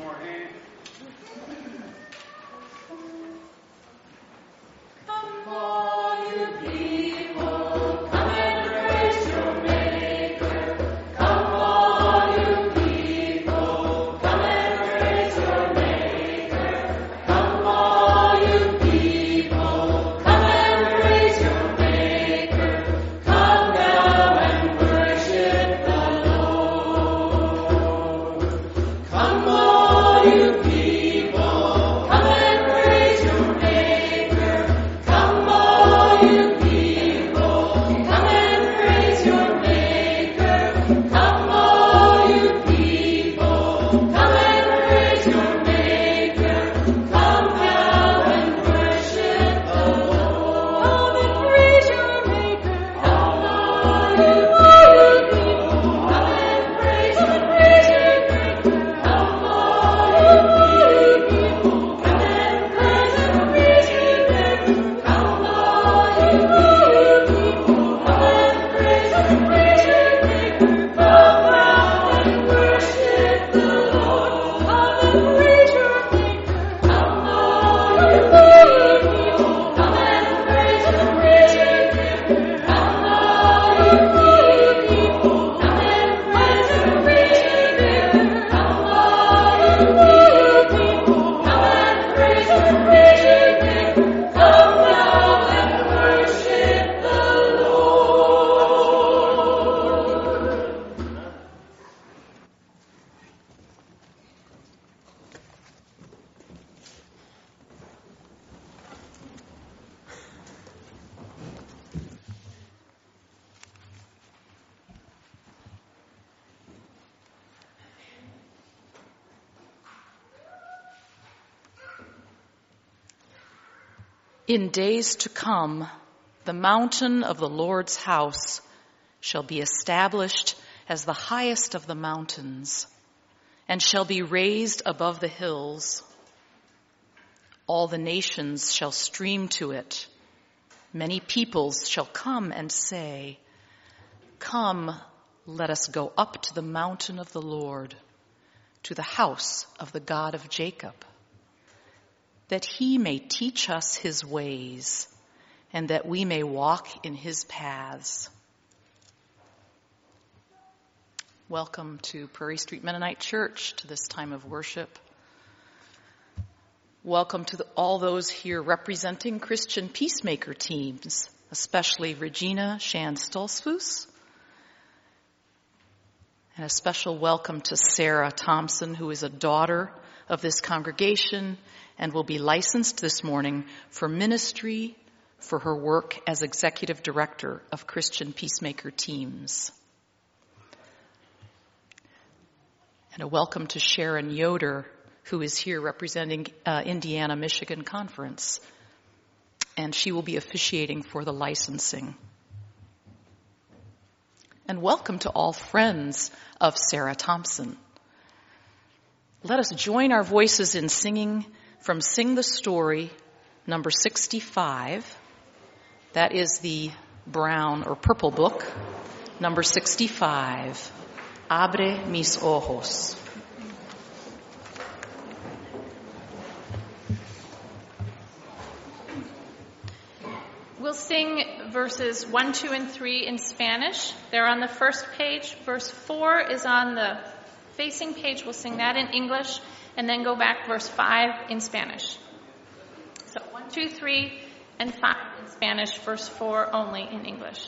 In days to come, the mountain of the Lord's house shall be established as the highest of the mountains, and shall be raised above the hills. All the nations shall stream to it. Many peoples shall come and say, "Come, let us go up to the mountain of the Lord, to the house of the God of Jacob, that he may teach us his ways, and that we may walk in his paths." Welcome to Prairie Street Mennonite Church, to this time of worship. Welcome to all those here representing Christian peacemaker teams, especially Regina Shan Stolzfus. And a special welcome to Sarah Thompson, who is a daughter of this congregation and will be licensed this morning for ministry for her work as executive director of Christian peacemaker teams. And a welcome to Sharon Yoder, who is here representing Indiana-Michigan Conference, and she will be officiating for the licensing. And welcome to all friends of Sarah Thompson. Let us join our voices in singing from Sing the Story, number 65. That is the brown or purple book, number 65, Abre mis ojos. We'll sing verses 1, 2, and 3 in Spanish. They're on the first page. Verse 4 is on the facing page. We'll sing that in English, and then go back verse 5 in Spanish. So 1, 2, 3, and 5 in Spanish, verse 4 only in English.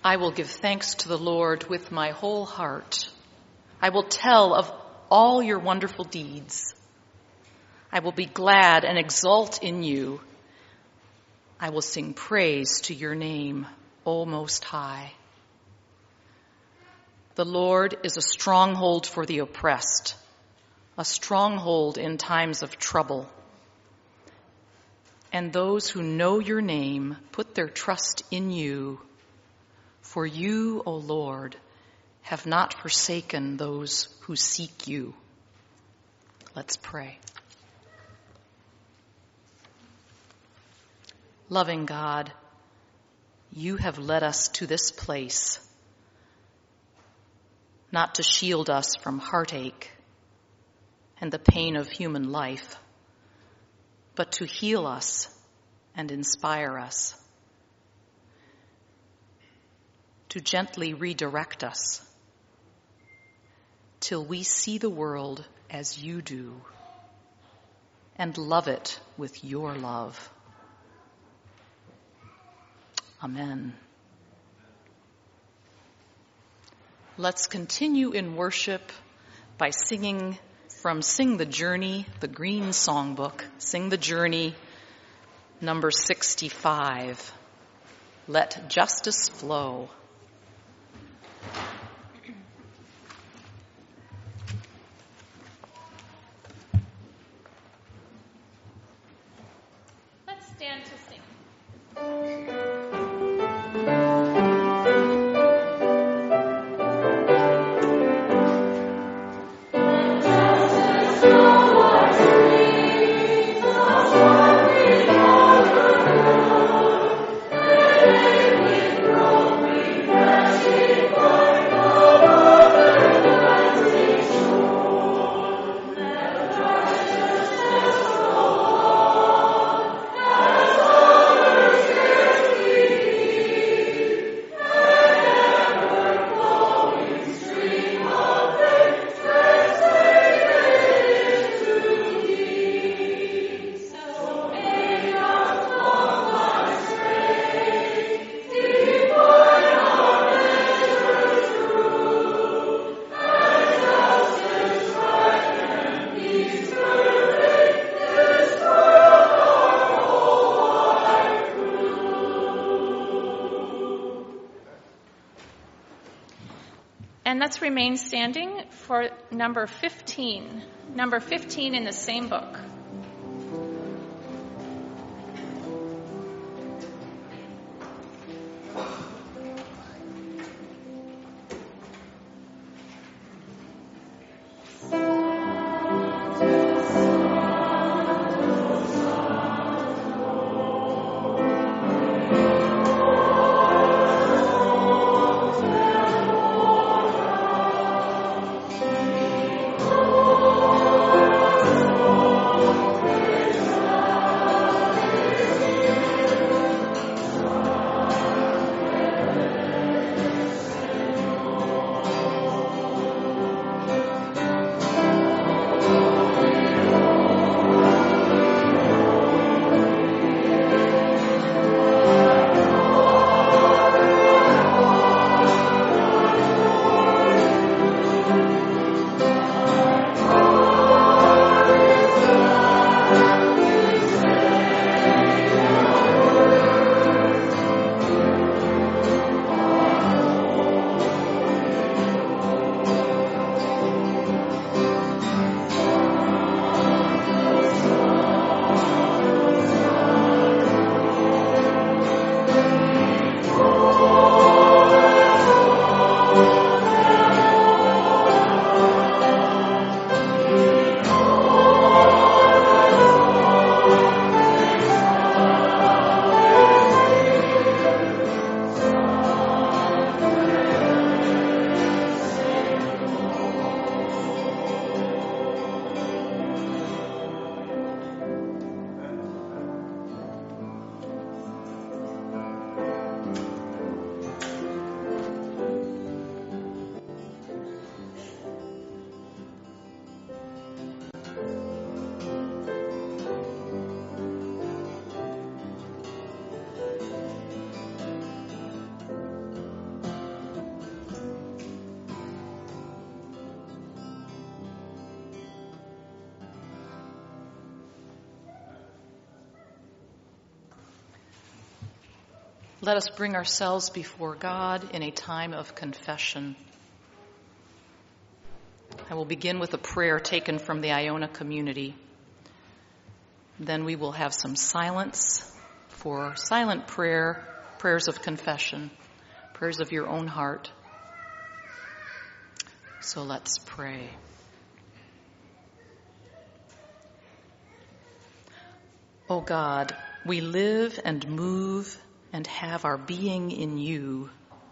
I will give thanks to the Lord with my whole heart. I will tell of all your wonderful deeds. I will be glad and exult in you. I will sing praise to your name, O Most High. The Lord is a stronghold for the oppressed, a stronghold in times of trouble. And those who know your name put their trust in you. For you, O Lord, have not forsaken those who seek you. Let's pray. Loving God, you have led us to this place, not to shield us from heartache and the pain of human life, but to heal us and inspire us, to gently redirect us till we see the world as you do and love it with your love. Amen. Let's continue in worship by singing from Sing the Journey, the Green Songbook, Sing the Journey, number 65, Let Justice Flow. Let's stand to sing. And let's remain standing for number 15. Number 15 in the same book. Oh, let us bring ourselves before God in a time of confession. I will begin with a prayer taken from the Iona community. Then we will have some silence for silent prayer, prayers of confession, prayers of your own heart. So let's pray. O God, we live and move and have our being in you.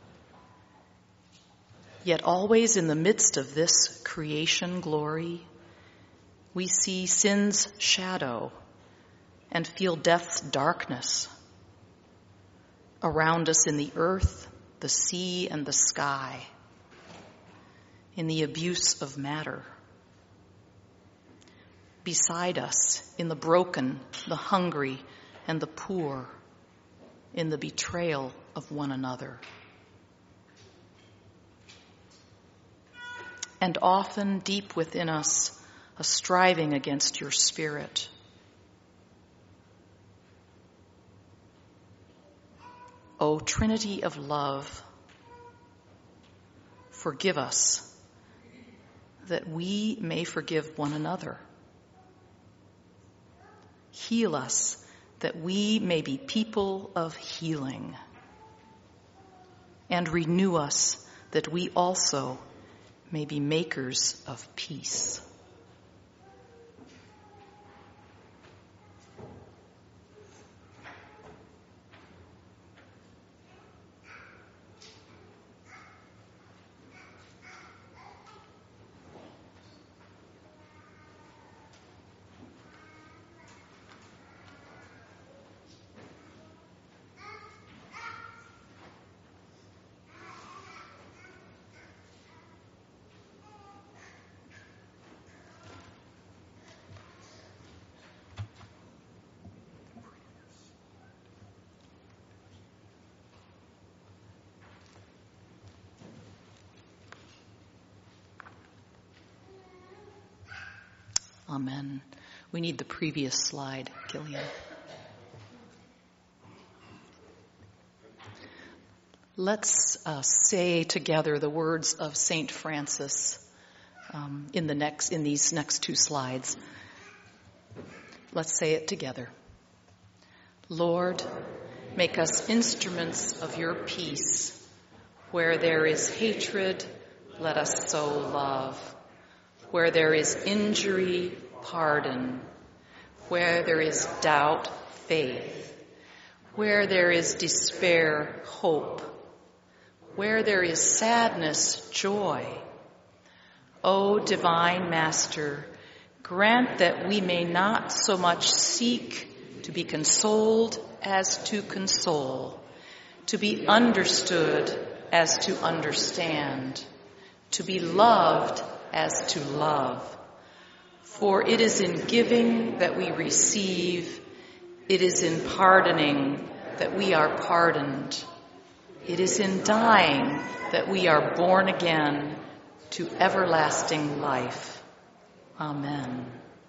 Yet always in the midst of this creation glory, we see sin's shadow and feel death's darkness around us in the earth, the sea, and the sky, in the abuse of matter, beside us in the broken, the hungry, and the poor, in the betrayal of one another. And often deep within us, a striving against your spirit. O Trinity of love, forgive us that we may forgive one another. Heal us that we may be people of healing. And renew us that we also may be makers of peace. Amen. We need the previous slide, Gillian. Let's say together the words of St. Francis in these next two slides. Let's say it together. Lord, make us instruments of your peace. Where there is hatred, let us sow love. Where there is injury, pardon. Where there is doubt, faith. Where there is despair, hope. Where there is sadness, joy. O divine Master, grant that we may not so much seek to be consoled as to console, to be understood as to understand, to be loved as to love. For it is in giving that we receive, it is in pardoning that we are pardoned, it is in dying that we are born again to everlasting life. Amen.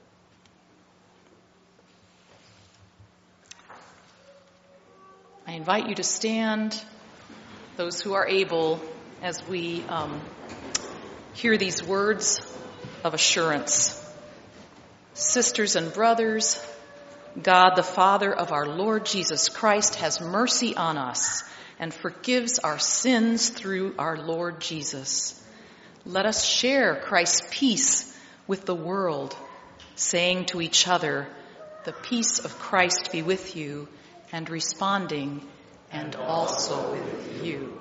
I invite you to stand, those who are able, as we hear these words of assurance. Sisters and brothers, God the Father of our Lord Jesus Christ has mercy on us and forgives our sins through our Lord Jesus. Let us share Christ's peace with the world, saying to each other, "The peace of Christ be with you," and responding, "And also with you."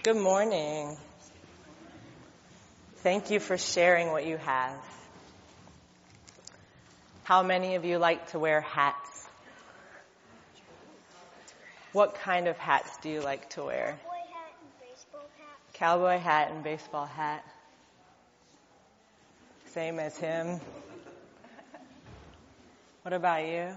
Good morning. Thank you for sharing what you have. How many of you like to wear hats? What kind of hats do you like to wear? Cowboy hat and baseball hat. Cowboy hat and baseball hat. Same as him. What about you?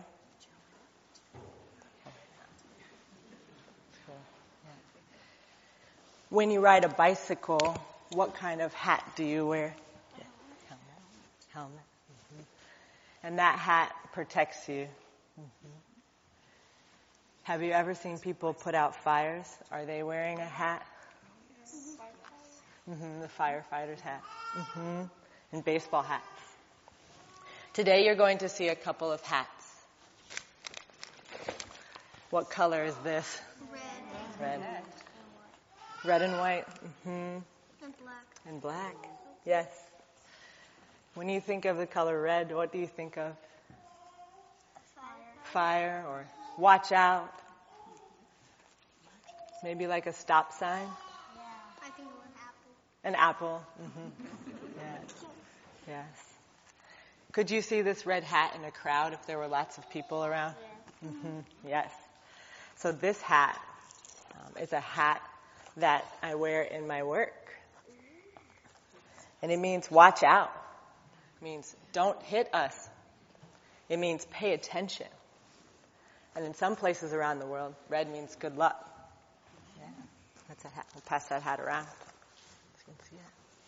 When you ride a bicycle, what kind of hat do you wear? Helmet. Mm-hmm. And that hat protects you. Mm-hmm. Have you ever seen people put out fires? Are they wearing a hat? Mm-hmm. The firefighter's hat. Mm-hmm. And baseball hats. Today you're going to see a couple of hats. What color is this? Red. Red. Red and white. Mm-hmm. And black. And black. Yes. When you think of the color red, what do you think of? Fire or watch out. Maybe like a stop sign. Yeah. I think it was apple. An apple. Mm-hmm. Yes. Yes. Could you see this red hat in a crowd if there were lots of people around? Yeah. Mm-hmm. Yes. So this hat is a hat that I wear in my work. And it means watch out. It means don't hit us. It means pay attention. And in some places around the world, red means good luck. Yeah, that's a hat. We'll pass that hat around. You can see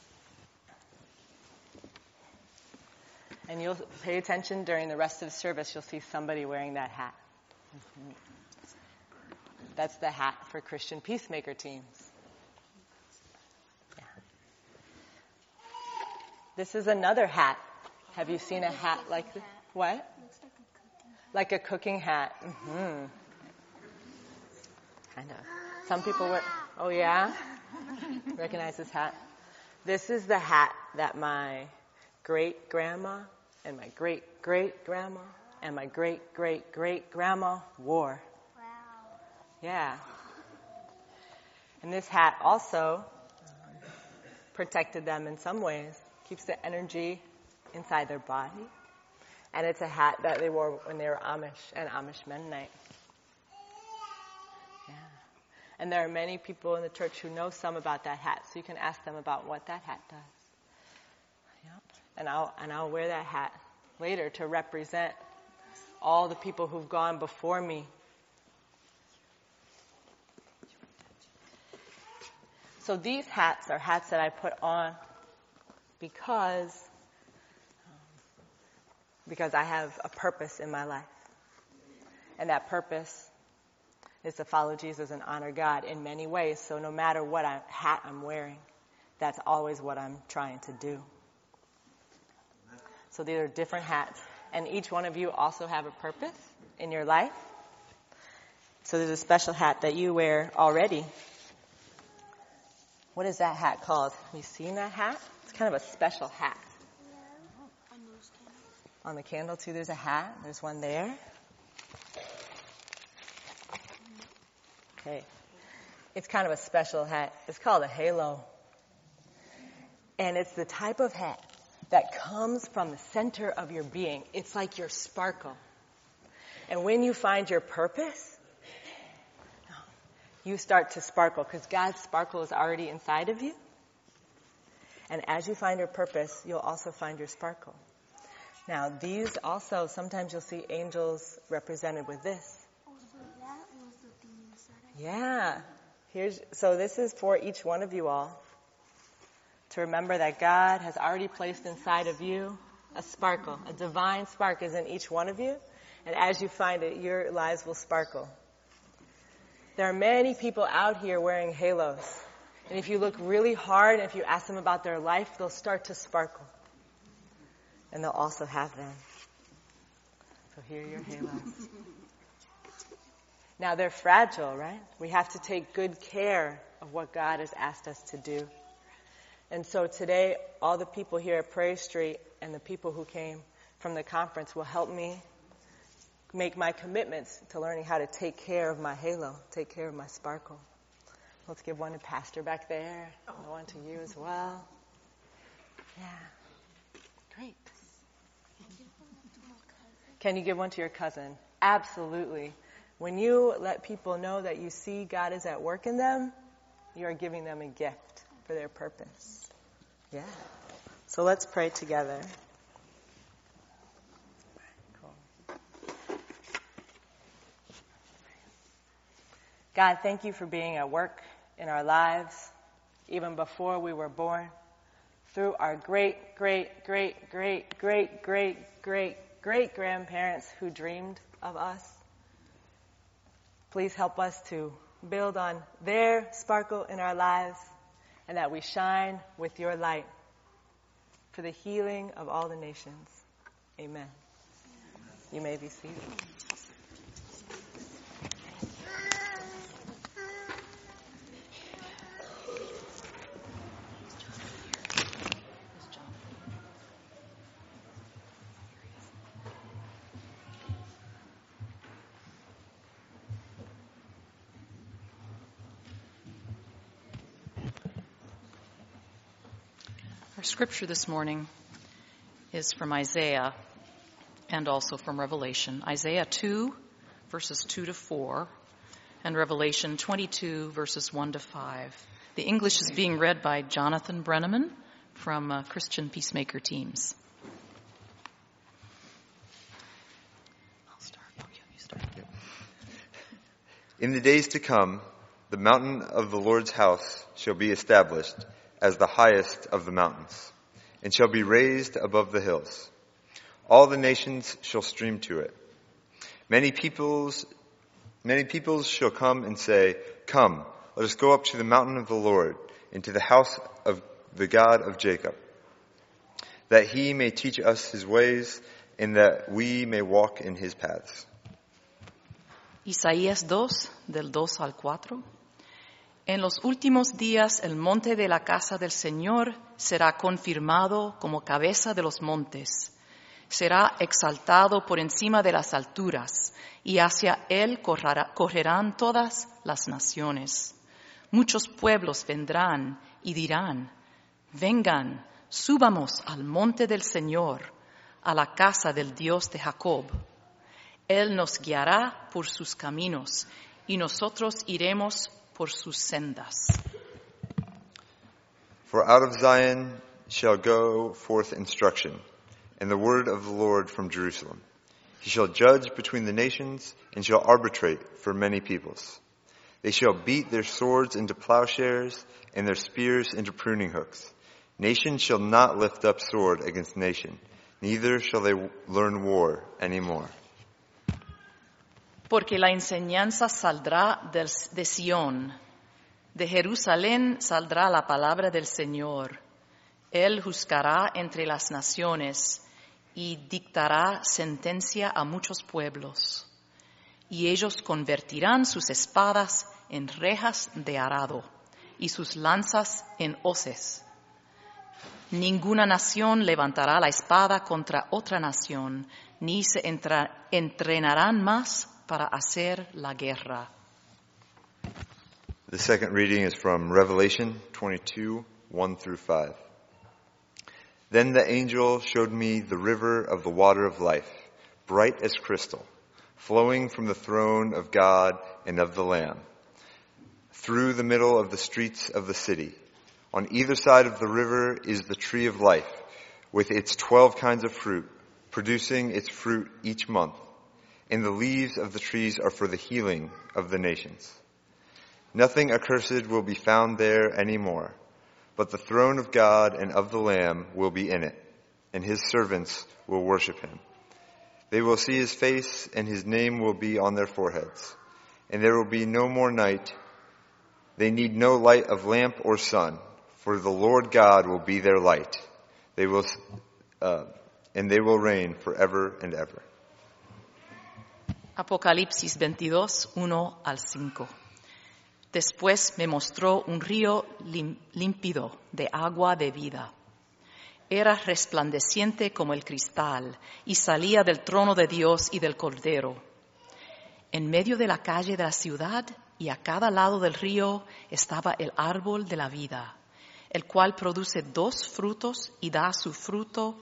it. And you'll pay attention during the rest of the service. You'll see somebody wearing that hat. Mm-hmm. That's the hat for Christian Peacemaker teams. Yeah. This is another hat. Have you seen a hat like this? What? Looks like a cooking hat. Like a cooking hat. Mm-hmm. Kind of. Some people wear. Oh yeah. Recognize this hat? This is the hat that my great grandma and my great great grandma and my great great great grandma wore. Wow. Yeah. And this hat also protected them in some ways. Keeps the energy inside their body. And it's a hat that they wore when they were Amish and Amish Mennonite. Yeah. And there are many people in the church who know some about that hat, so you can ask them about what that hat does. Yep. And I'll wear that hat later to represent all the people who've gone before me. So these hats are hats that I put on because I have a purpose in my life. And that purpose is to follow Jesus and honor God in many ways. So no matter what hat I'm wearing, that's always what I'm trying to do. So these are different hats. And each one of you also have a purpose in your life. So there's a special hat that you wear already. What is that hat called? Have you seen that hat? It's kind of a special hat. On those candles. On the candle too, there's a hat. There's one there. Okay. It's kind of a special hat. It's called a halo. And it's the type of hat that comes from the center of your being. It's like your sparkle. And when you find your purpose, you start to sparkle because God's sparkle is already inside of you. And as you find your purpose, you'll also find your sparkle. Now, these also, sometimes you'll see angels represented with this. Oh, so that was the thing inside. Yeah. So this is for each one of you all to remember that God has already placed inside of you a sparkle. A divine spark is in each one of you. And as you find it, your lives will sparkle. There are many people out here wearing halos. And if you look really hard and if you ask them about their life, they'll start to sparkle. And they'll also have them. So here are your halos. Now they're fragile, right? We have to take good care of what God has asked us to do. And so today, all the people here at Prairie Street and the people who came from the conference will help me make my commitments to learning how to take care of my halo, take care of my sparkle. Let's give one to Pastor back there, and one to you as well. Yeah. Great. Can you give one to your cousin? Absolutely. When you let people know that you see God is at work in them, you are giving them a gift for their purpose. Yeah. So let's pray together. Cool. God, thank you for being at work in our lives, even before we were born, through our great grandparents who dreamed of us. Please help us to build on their sparkle in our lives and that we shine with your light for the healing of all the nations. Amen. You may be seated. Our scripture this morning is from Isaiah and also from Revelation. Isaiah 2, verses 2 to 4, and Revelation 22, verses 1 to 5. The English is being read by Jonathan Brenneman from Christian Peacemaker Teams. I'll start. Oh, yeah, you start. In the days to come, the mountain of the Lord's house shall be established as the highest of the mountains, and shall be raised above the hills. All the nations shall stream to it. Many peoples shall come and say, "Come, let us go up to the mountain of the Lord, into the house of the God of Jacob, that he may teach us his ways, and that we may walk in his paths." Isaías 2, del 2 al 4. En los últimos días el monte de la casa del Señor será confirmado como cabeza de los montes. Será exaltado por encima de las alturas, y hacia él correrán todas las naciones. Muchos pueblos vendrán y dirán, vengan, subamos al monte del Señor, a la casa del Dios de Jacob. Él nos guiará por sus caminos, y nosotros iremos por sus sendas. For out of Zion shall go forth instruction, and the word of the Lord from Jerusalem. He shall judge between the nations, and shall arbitrate for many peoples. They shall beat their swords into plowshares, and their spears into pruning hooks. Nation shall not lift up sword against nation, neither shall they learn war any more. Porque la enseñanza saldrá de Sión, de Jerusalén saldrá la palabra del Señor. Él juzgará entre las naciones y dictará sentencia a muchos pueblos. Y ellos convertirán sus espadas en rejas de arado y sus lanzas en hoces. Ninguna nación levantará la espada contra otra nación, ni se entrenarán más para hacer la guerra. The second reading is from Revelation 22, 1 through 5. Then the angel showed me the river of the water of life, bright as crystal, flowing from the throne of God and of the Lamb, through the middle of the streets of the city. On either side of the river is the tree of life, with its 12 kinds of fruit, producing its fruit each month. And the leaves of the trees are for the healing of the nations. Nothing accursed will be found there anymore, but the throne of God and of the Lamb will be in it, and his servants will worship him. They will see his face, and his name will be on their foreheads. And there will be no more night. They need no light of lamp or sun, for the Lord God will be their light. They will reign forever and ever. Apocalipsis 22, 1 al 5. Después me mostró un río límpido de agua de vida. Era resplandeciente como el cristal y salía del trono de Dios y del Cordero. En medio de la calle de la ciudad y a cada lado del río estaba el árbol de la vida, el cual produce 12 frutos y da su fruto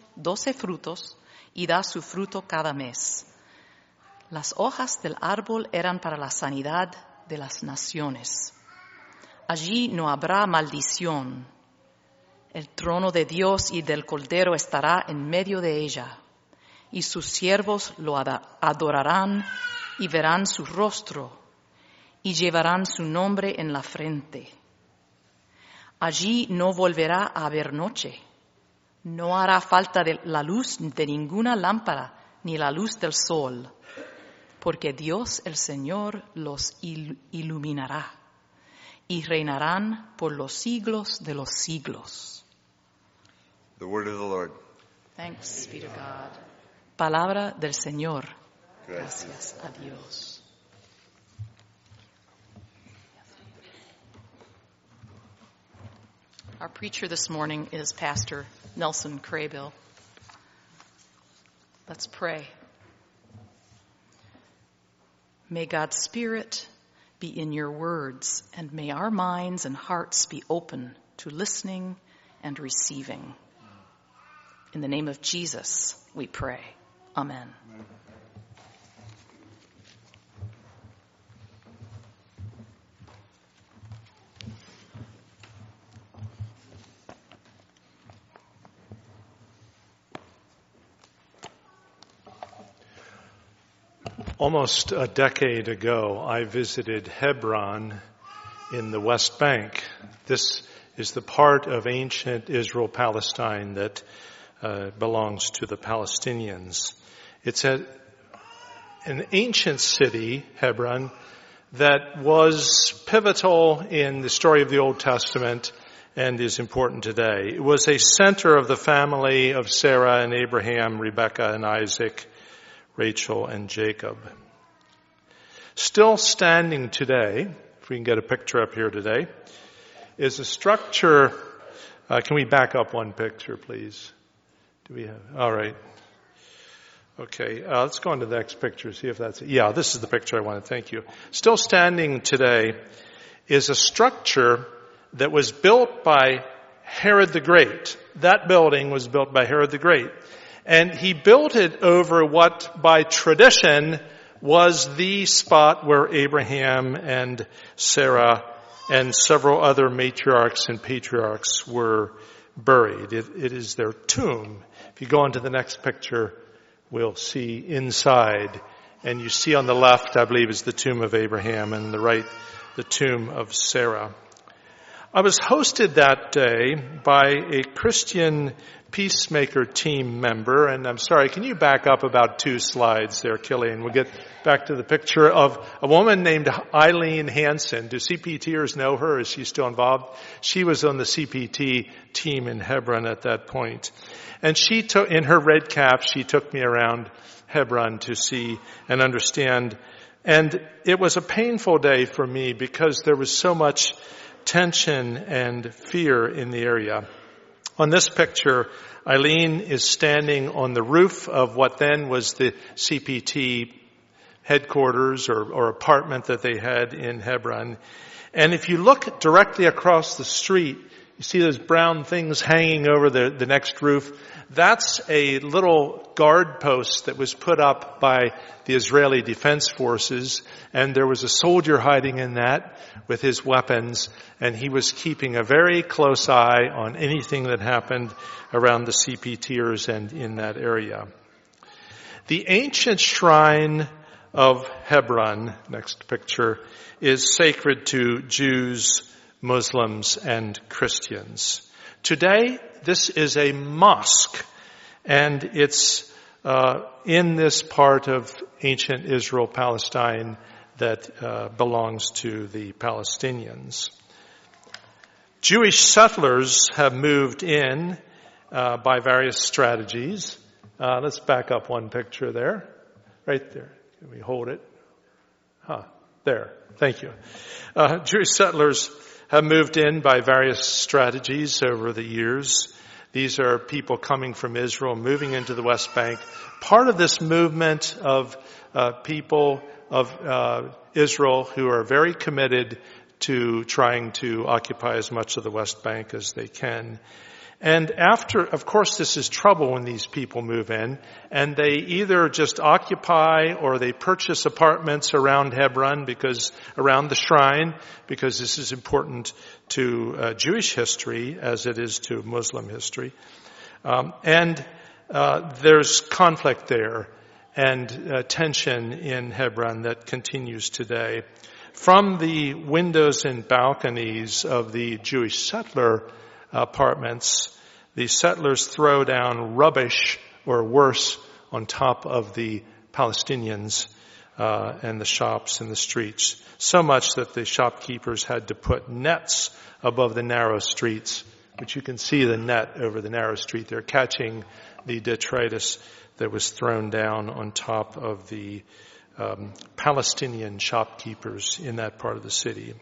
cada mes. Las hojas del árbol eran para la sanidad de las naciones. Allí no habrá maldición. El trono de Dios y del Cordero estará en medio de ella, y sus siervos lo adorarán y verán su rostro, y llevarán su nombre en la frente. Allí no volverá a haber noche. No hará falta de la luz de ninguna lámpara, ni la luz del sol, porque Dios el Señor los iluminará, y reinarán por los siglos de los siglos. The word of the Lord. Thanks be to God. Palabra del Señor. Gracias a Dios. Our preacher this morning is Pastor Nelson Craybill. Let's pray. May God's Spirit be in your words, and may our minds and hearts be open to listening and receiving. In the name of Jesus, we pray. Amen. Almost a decade ago, I visited Hebron in the West Bank. This is the part of ancient Israel-Palestine that belongs to the Palestinians. It's an ancient city, Hebron, that was pivotal in the story of the Old Testament and is important today. It was a center of the family of Sarah and Abraham, Rebekah and Isaac, Rachel and Jacob. Still standing today, if we can get a picture up here today, is a structure. Can we back up one picture, please? Do we have? All right. Okay, let's go on to the next picture, see if that's it. Yeah, this is the picture I want to thank you. Still standing today is a structure that was built by Herod the Great. That building was built by Herod the Great. And he built it over what, by tradition, was the spot where Abraham and Sarah and several other matriarchs and patriarchs were buried. It is their tomb. If you go on to the next picture, we'll see inside. And you see on the left, I believe, is the tomb of Abraham, and on the right, the tomb of Sarah. I was hosted that day by a Christian Peacemaker team member, and I'm sorry, can you back up about 2 slides there, Killian? We'll get back to the picture of a woman named Eileen Hansen. Do CPTers know her? Is she still involved? She was on the CPT team in Hebron at that point. And she took, in her red cap, she took me around Hebron to see and understand. And it was a painful day for me because there was so much tension and fear in the area. On this picture, Eileen is standing on the roof of what then was the CPT headquarters or apartment that they had in Hebron. And if you look directly across the street, you see those brown things hanging over the next roof. That's a little guard post that was put up by the Israeli Defense Forces, and there was a soldier hiding in that with his weapons, and he was keeping a very close eye on anything that happened around the CPTers and in that area. The ancient shrine of Hebron, next picture, is sacred to Jews, Muslims, and Christians. Today, this is a mosque, and it's in this part of ancient Israel, Palestine, that belongs to the Palestinians. Jewish settlers have moved in by various strategies. Let's back up one picture there. Right there. Can we hold it? There. Thank you. Jewish settlers have moved in by various strategies over the years. These are people coming from Israel, moving into the West Bank. Part of this movement of people of Israel who are very committed to trying to occupy as much of the West Bank as they can. And after, of course, this is trouble when these people move in, and they either just occupy or they purchase apartments around Hebron around the shrine, because this is important to Jewish history as it is to Muslim history. There's conflict there and tension in Hebron that continues today. From the windows and balconies of the Jewish settler apartments, the settlers throw down rubbish or worse on top of the Palestinians and the shops and the streets, so much that the shopkeepers had to put nets above the narrow streets, which you can see the net over the narrow street. They're catching the detritus that was thrown down on top of the Palestinian shopkeepers in that part of the city.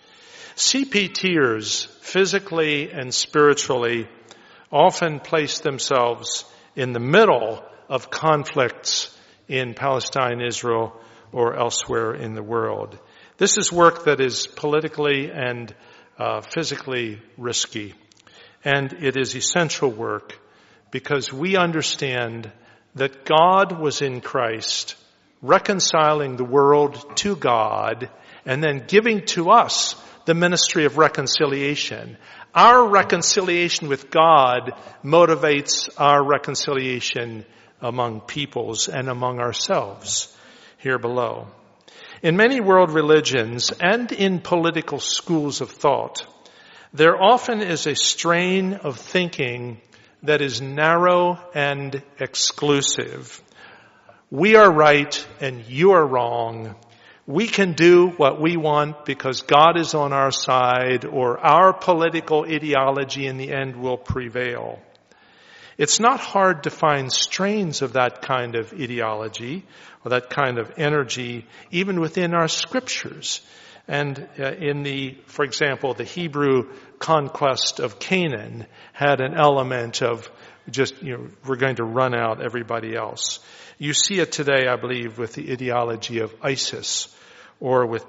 CPTers, physically and spiritually, often place themselves in the middle of conflicts in Palestine, Israel, or elsewhere in the world. This is work that is politically and physically risky. And it is essential work because we understand that God was in Christ, reconciling the world to God, and then giving to us the ministry of reconciliation. Our reconciliation with God motivates our reconciliation among peoples and among ourselves here below. In many world religions and in political schools of thought, there often is a strain of thinking that is narrow and exclusive. We are right and you are wrong. We can do what we want because God is on our side, or our political ideology in the end will prevail. It's not hard to find strains of that kind of ideology or that kind of energy even within our scriptures. And for example, the Hebrew conquest of Canaan had an element of we're going to run out everybody else. You see it today, I believe, with the ideology of ISIS, or with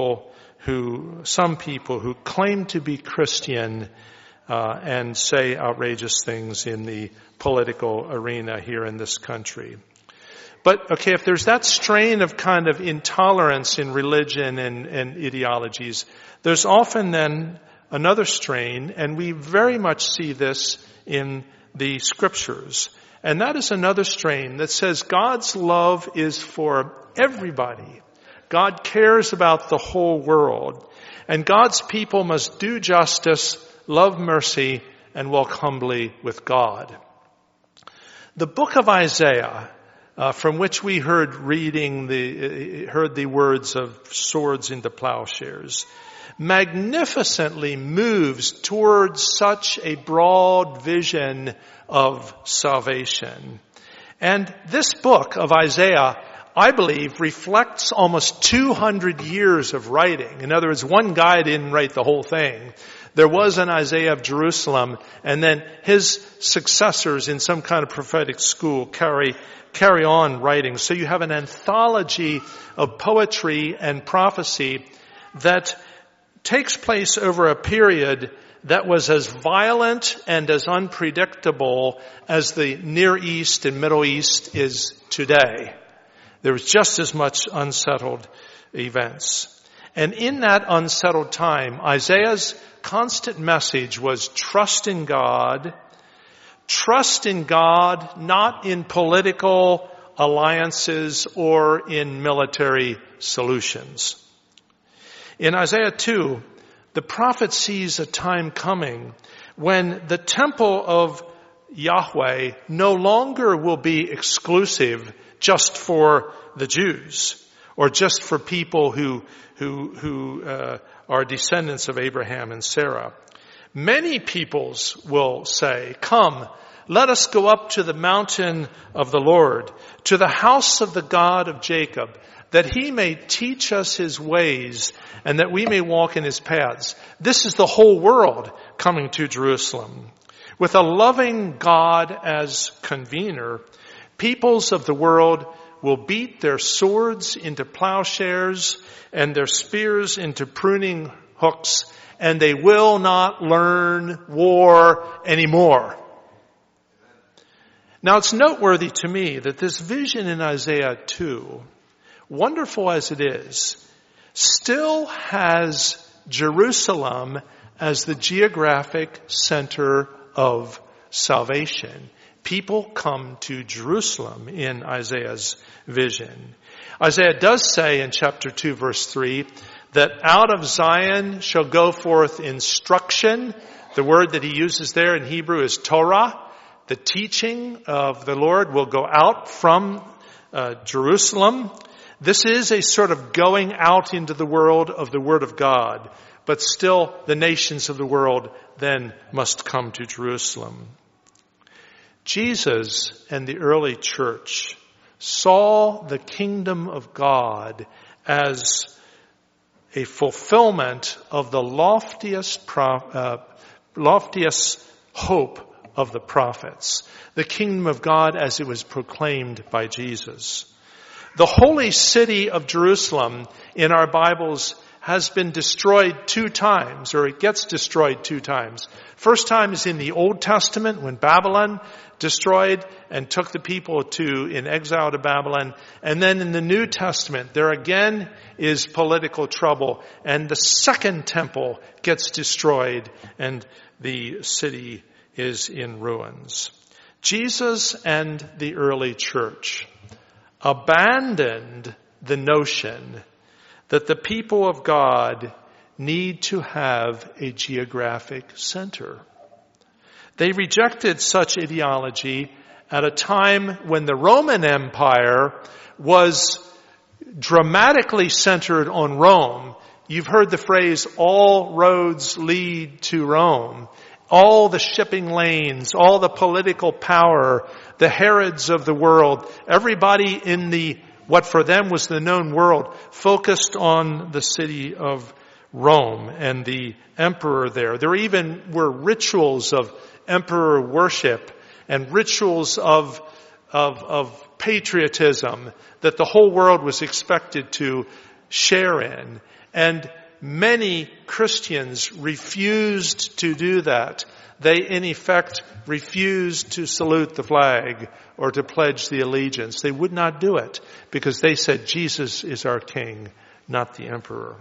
some people who claim to be Christian and say outrageous things in the political arena here in this country. But, okay, if there's that strain of kind of intolerance in religion and ideologies, there's often then another strain, and we very much see this in the scriptures. And that is another strain that says God's love is for everybody. God cares about the whole world. And God's people must do justice, love mercy, and walk humbly with God. The book of Isaiah, from which we heard the words of swords into plowshares, magnificently moves towards such a broad vision of salvation. And this book of Isaiah, I believe, reflects almost 200 years of writing. In other words, one guy didn't write the whole thing. There was an Isaiah of Jerusalem, and then his successors in some kind of prophetic school carry on writing. So you have an anthology of poetry and prophecy that takes place over a period that was as violent and as unpredictable as the Near East and Middle East is today. There was just as much unsettled events. And in that unsettled time, Isaiah's constant message was trust in God not in political alliances or in military solutions. In Isaiah 2, the prophet sees a time coming when the temple of Yahweh no longer will be exclusive just for the Jews or just for people who are descendants of Abraham and Sarah. Many peoples will say, "Come, let us go up to the mountain of the Lord, to the house of the God of Jacob, that he may teach us his ways and that we may walk in his paths." This is the whole world coming to Jerusalem. With a loving God as convener, peoples of the world will beat their swords into plowshares and their spears into pruning hooks, and they will not learn war anymore. Now it's noteworthy to me that this vision in Isaiah 2, wonderful as it is, still has Jerusalem as the geographic center of salvation. People come to Jerusalem in Isaiah's vision. Isaiah does say in chapter 2 verse 3 that out of Zion shall go forth instruction. The word that he uses there in Hebrew is Torah. The teaching of the Lord will go out from Jerusalem. This is a sort of going out into the world of the Word of God. But still, the nations of the world then must come to Jerusalem. Jesus and the early church saw the kingdom of God as a fulfillment of the loftiest hope of the prophets, the kingdom of God as it was proclaimed by Jesus. The holy city of Jerusalem in our Bibles has been destroyed 2 times, or it gets destroyed 2 times. First time is in the Old Testament when Babylon destroyed and took the people in exile to Babylon. And then in the New Testament, there again is political trouble, and the second temple gets destroyed and the city is in ruins. Jesus and the early church abandoned the notion that the people of God need to have a geographic center. They rejected such ideology at a time when the Roman Empire was dramatically centered on Rome. You've heard the phrase, all roads lead to Rome. All the shipping lanes, all the political power, the Herods of the world, everybody in what for them was the known world, focused on the city of Rome and the emperor there. There even were rituals of emperor worship and rituals of patriotism that the whole world was expected to share in. And many Christians refused to do that. They, in effect, refused to salute the flag or to pledge the allegiance. They would not do it because they said Jesus is our king, not the emperor.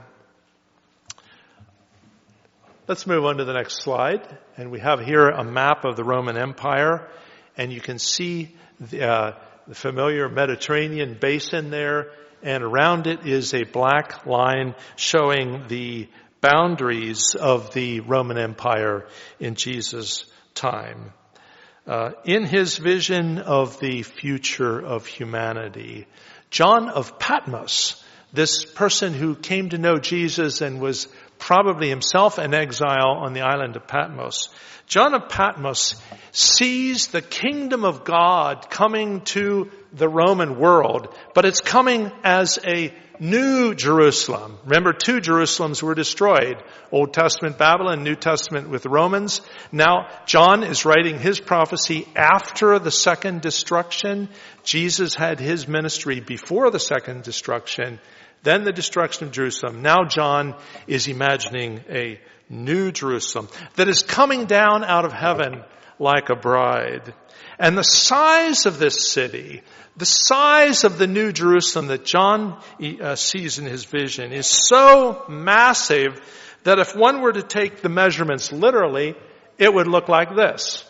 Let's move on to the next slide. And we have here a map of the Roman Empire. And you can see the familiar Mediterranean basin there. And around it is a black line showing the boundaries of the Roman Empire in Jesus' time. In his vision of the future of humanity, John of Patmos, this person who came to know Jesus and was probably himself an exile on the island of Patmos, John of Patmos sees the kingdom of God coming to the Roman world, but it's coming as a new Jerusalem. Remember, 2 Jerusalems were destroyed. Old Testament Babylon, New Testament with the Romans. Now, John is writing his prophecy after the second destruction. Jesus had his ministry before the second destruction, then the destruction of Jerusalem. Now John is imagining a new Jerusalem that is coming down out of heaven like a bride. And the size of this city, the size of the new Jerusalem that John sees in his vision is so massive that if one were to take the measurements literally, it would look like this.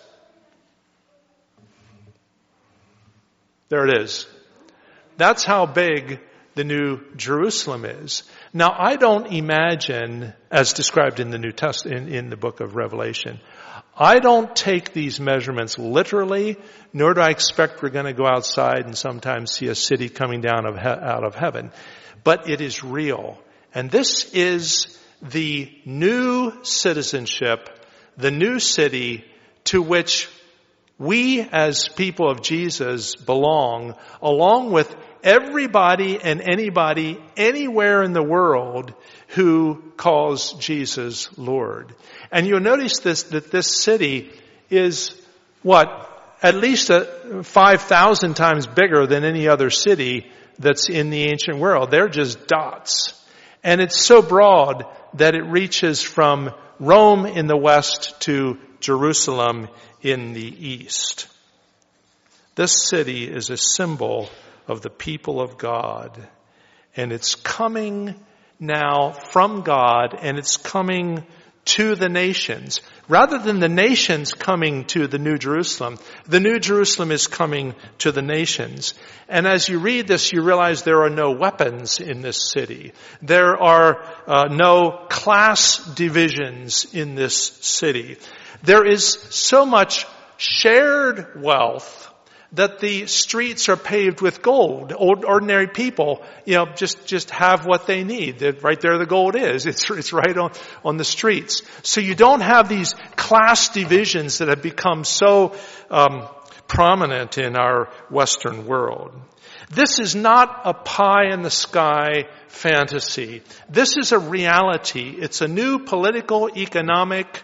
There it is. That's how big the new Jerusalem is. Now, I don't imagine, as described in the New Testament, in the book of Revelation, I don't take these measurements literally, nor do I expect we're going to go outside and sometimes see a city coming down out of heaven. But it is real. And this is the new citizenship, the new city to which we as people of Jesus belong, along with everybody and anybody anywhere in the world who calls Jesus Lord. And you'll notice that this city is at least 5,000 times bigger than any other city that's in the ancient world. They're just dots. And it's so broad that it reaches from Rome in the west to Jerusalem in the east. This city is a symbol of the people of God. And it's coming now from God, and it's coming to the nations. Rather than the nations coming to the New Jerusalem is coming to the nations. And as you read this, you realize there are no weapons in this city. There are no class divisions in this city. There is so much shared wealth that the streets are paved with gold. Ordinary people, just have what they need. Right there the gold is. It's right on the streets. So you don't have these class divisions that have become so prominent in our Western world. This is not a pie-in-the-sky fantasy. This is a reality. It's a new political, economic,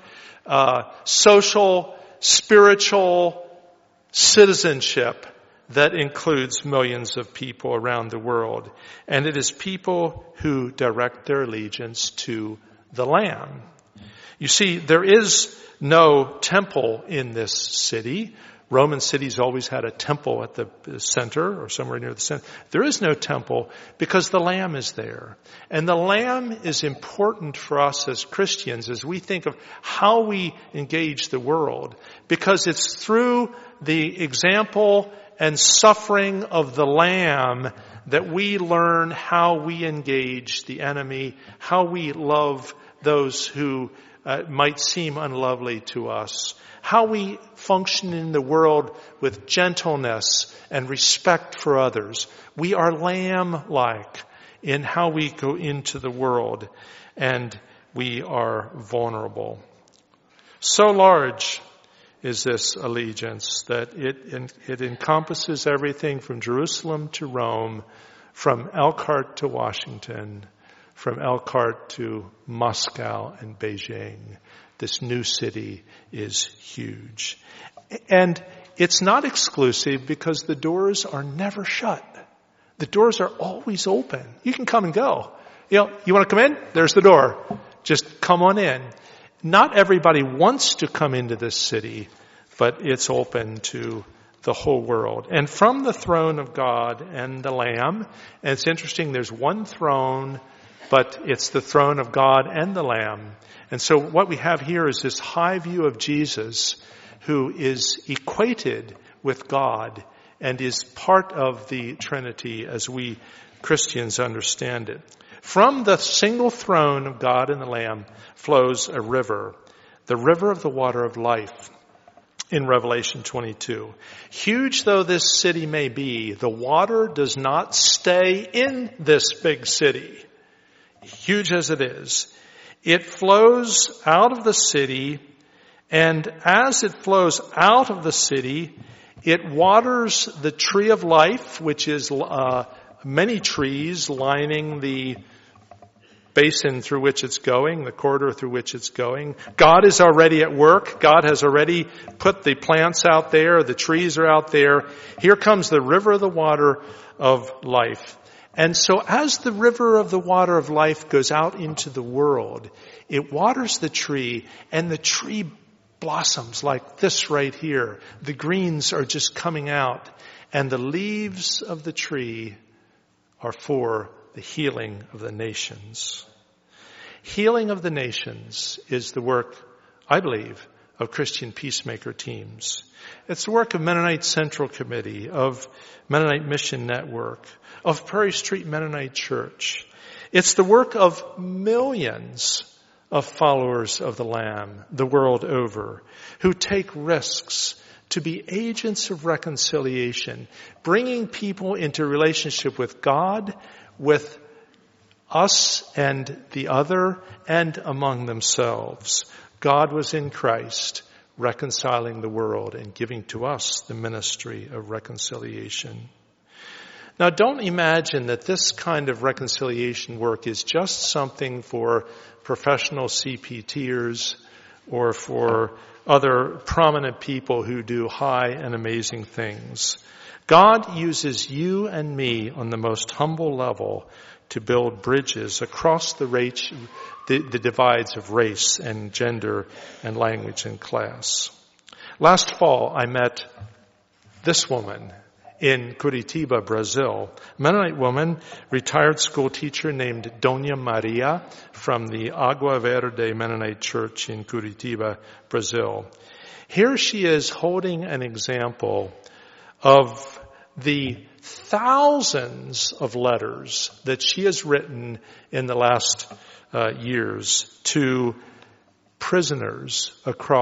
social, spiritual citizenship that includes millions of people around the world. And it is people who direct their allegiance to the Lamb. You see, there is no temple in this city. Roman cities always had a temple at the center or somewhere near the center. There is no temple because the Lamb is there. And the Lamb is important for us as Christians as we think of how we engage the world, because it's through the example and suffering of the Lamb that we learn how we engage the enemy, how we love those who might seem unlovely to us, how we function in the world with gentleness and respect for others. We are lamb-like in how we go into the world, and we are vulnerable. So large is this allegiance that it encompasses everything from Jerusalem to Rome, from Elkhart to Washington, from Elkhart to Moscow and Beijing. This new city is huge. And it's not exclusive because the doors are never shut. The doors are always open. You can come and go. You want to come in? There's the door. Just come on in. Not everybody wants to come into this city, but it's open to the whole world. And from the throne of God and the Lamb, and it's interesting, there's one throne, but it's the throne of God and the Lamb. And so what we have here is this high view of Jesus, who is equated with God and is part of the Trinity as we Christians understand it. From the single throne of God and the Lamb flows a river, the river of the water of life in Revelation 22. Huge though this city may be, the water does not stay in this big city. Huge as it is. It flows out of the city, and as it flows out of the city, it waters the tree of life, which is many trees lining the basin through which it's going, the corridor through which it's going. God is already at work. God has already put the plants out there. The trees are out there. Here comes the river of the water of life. And so as the river of the water of life goes out into the world, it waters the tree, and the tree blossoms like this right here. The greens are just coming out, and the leaves of the tree are for the healing of the nations. Healing of the nations is the work, I believe, of Christian peacemaker teams. It's the work of Mennonite Central Committee, of Mennonite Mission Network, of Prairie Street Mennonite Church. It's the work of millions of followers of the Lamb the world over who take risks to be agents of reconciliation, bringing people into relationship with God, with us and the other, and among themselves. God was in Christ, reconciling the world and giving to us the ministry of reconciliation. Now, don't imagine that this kind of reconciliation work is just something for professional CPTers or for other prominent people who do high and amazing things. God uses you and me on the most humble level to build bridges across the divides of race and gender and language and class. Last fall, I met this woman in Curitiba, Brazil. A Mennonite woman, retired school teacher named Dona Maria from the Agua Verde Mennonite Church in Curitiba, Brazil. Here she is holding an example of the thousands of letters that she has written in the last years to prisoners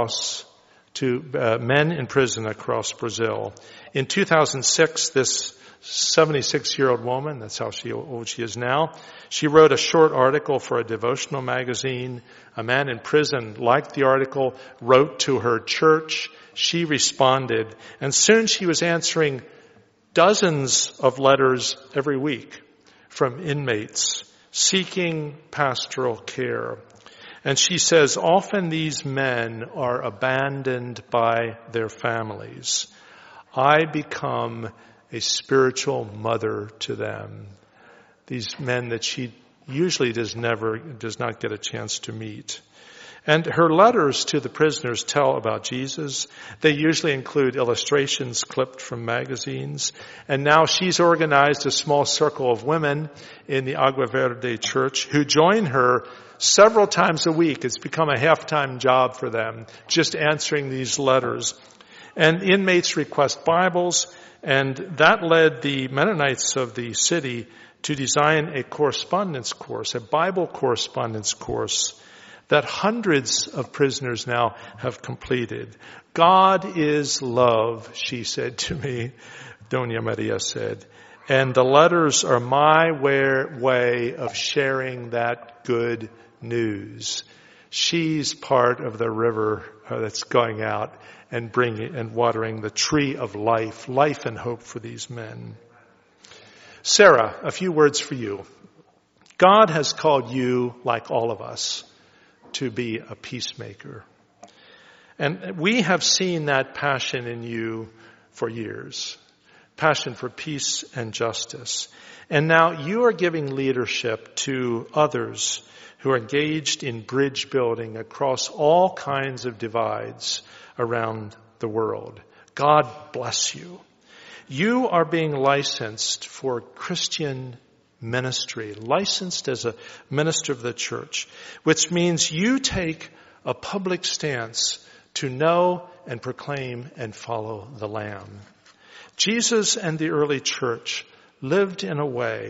to men in prison across Brazil. In 2006, this 76-year-old woman, that's how old she is now, she wrote a short article for a devotional magazine. A man in prison liked the article, wrote to her church. She responded, and soon she was answering dozens of letters every week from inmates seeking pastoral care. And she says, often these men are abandoned by their families. I become a spiritual mother to them. These men that she usually does not get a chance to meet. And her letters to the prisoners tell about Jesus. They usually include illustrations clipped from magazines. And now she's organized a small circle of women in the Agua Verde Church who join her several times a week. It's become a half-time job for them, just answering these letters. And inmates request Bibles, and that led the Mennonites of the city to design a correspondence course, a Bible correspondence course that hundreds of prisoners now have completed. God is love, she said to me, Dona Maria said. And the letters are my way of sharing that good news. She's part of the river that's going out and bringing and watering the tree of life and hope for these men. Sarah, a few words for you. God has called you, like all of us, to be a peacemaker. And we have seen that passion in you for years. Passion for peace and justice. And now you are giving leadership to others who are engaged in bridge building across all kinds of divides around the world. God bless you. You are being licensed for Christian ministry, licensed as a minister of the church, which means you take a public stance to know and proclaim and follow the Lamb. Jesus and the early church lived the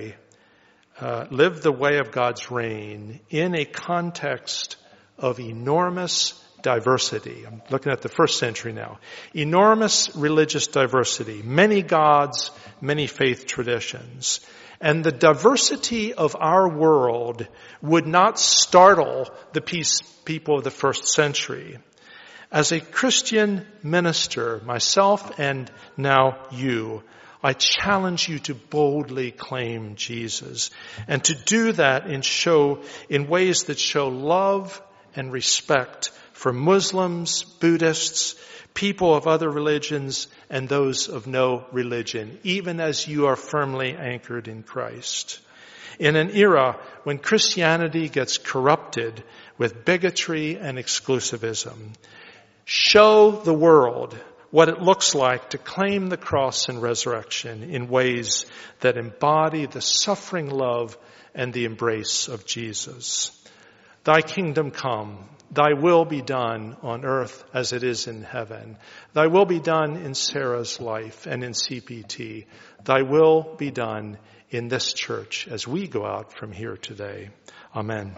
way of God's reign in a context of enormous diversity. I'm looking at the first century now. Enormous religious diversity, many gods, many faith traditions. And the diversity of our world would not startle the people of the first century. As a Christian minister, myself and now you, I challenge you to boldly claim Jesus and to do that in ways that show love and respect for Muslims, Buddhists, people of other religions, and those of no religion, even as you are firmly anchored in Christ. In an era when Christianity gets corrupted with bigotry and exclusivism, show the world what it looks like to claim the cross and resurrection in ways that embody the suffering love and the embrace of Jesus. Thy kingdom come, thy will be done on earth as it is in heaven. Thy will be done in Sarah's life and in CPT. Thy will be done in this church as we go out from here today. Amen.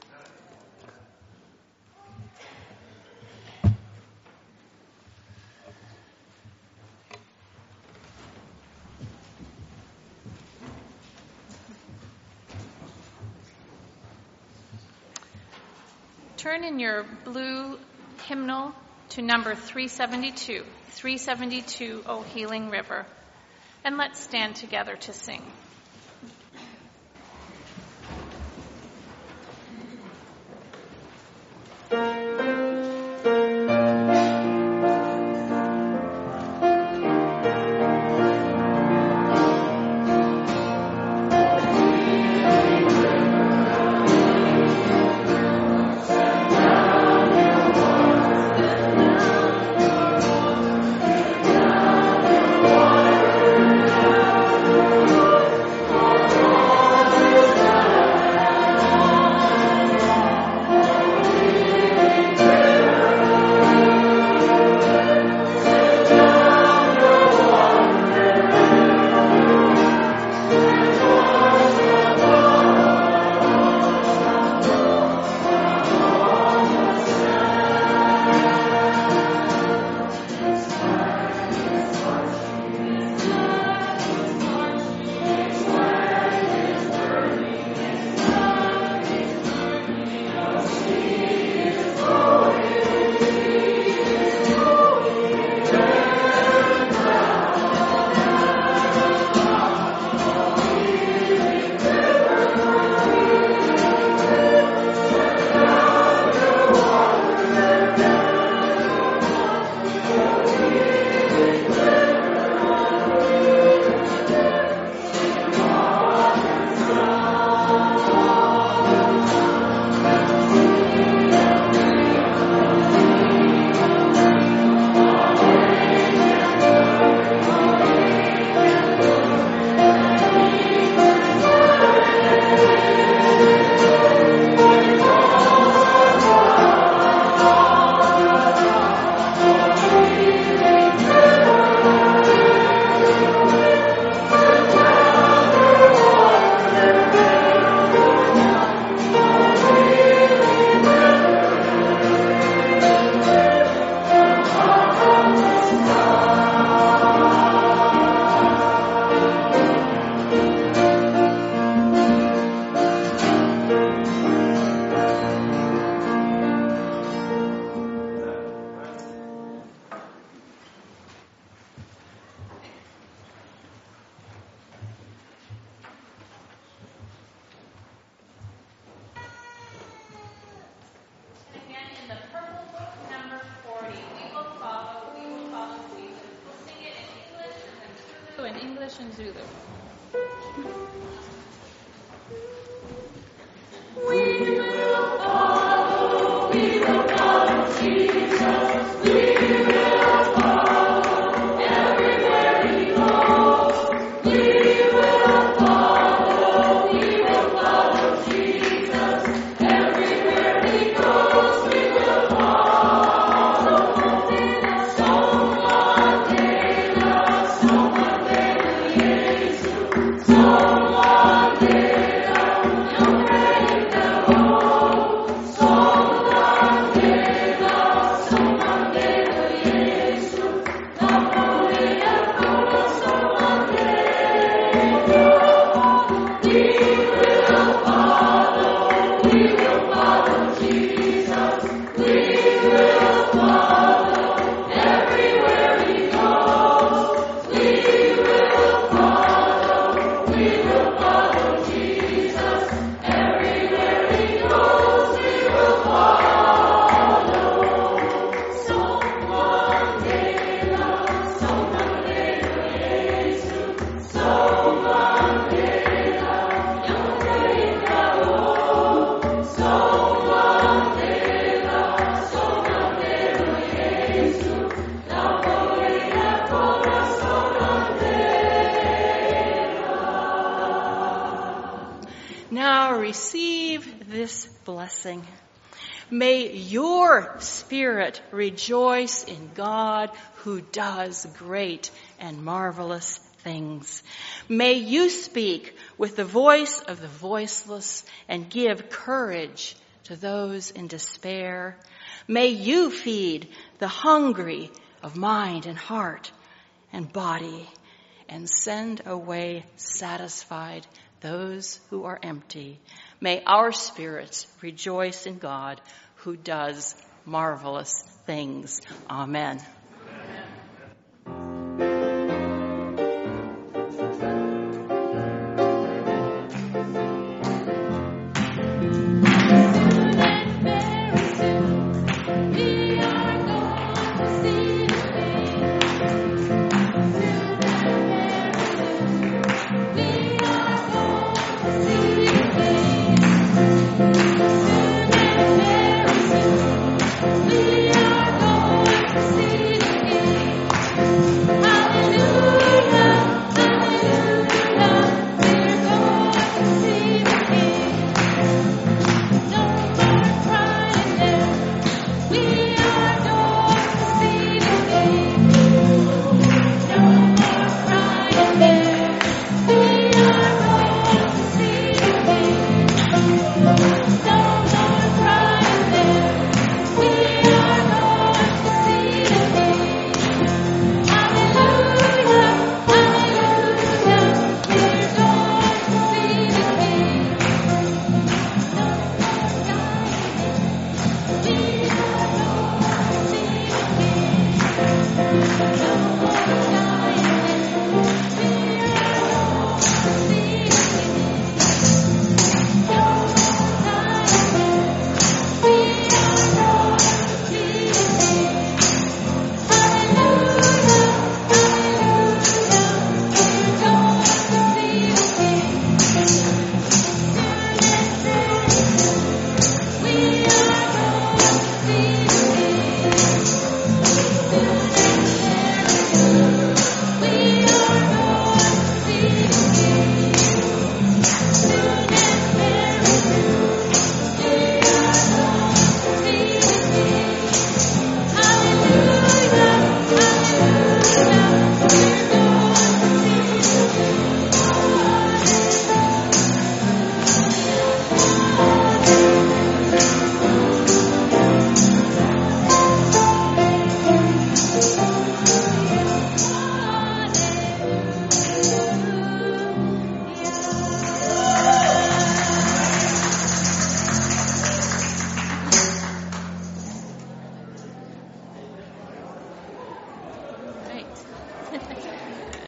Turn in your blue hymnal to number 372, 372, O Healing River, and let's stand together to sing. English and Zulu. We will follow Jesus. We will follow everywhere he goes. We will follow Jesus. Everywhere he goes, we will follow. Somos de Jesús. Somos de Yo rey de hoy. Somos de Jesús. La gloria somos de We will follow Jesus. We will follow everywhere he goes. We will follow Jesus. Everywhere he goes, we will follow. Somos de Jesús. Somos de Yo rey de hoy. Somos de Jesús. La gloria corazón Now receive this blessing. May your spirit rejoice in God who does great and marvelous things. May you speak with the voice of the voiceless and give courage to those in despair. May you feed the hungry of mind and heart and body and send away satisfied those who are empty. May our spirits rejoice in God who does marvelous things. Amen.